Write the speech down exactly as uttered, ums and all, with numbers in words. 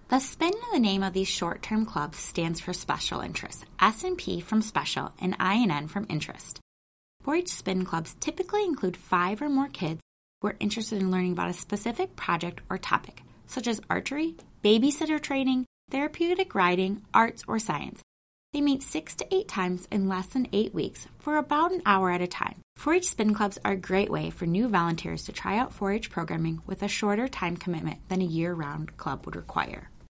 The spin in the name of these short-term clubs stands for special interest, S and P from special and I and N from interest. four H spin clubs typically include five or more kids who are interested in learning about a specific project or topic, such as archery, babysitter training, therapeutic riding, arts, or science. They meet six to eight times in less than eight weeks for about an hour at a time. four H spin clubs are a great way for new volunteers to try out four H programming with a shorter time commitment than a year-round club would require.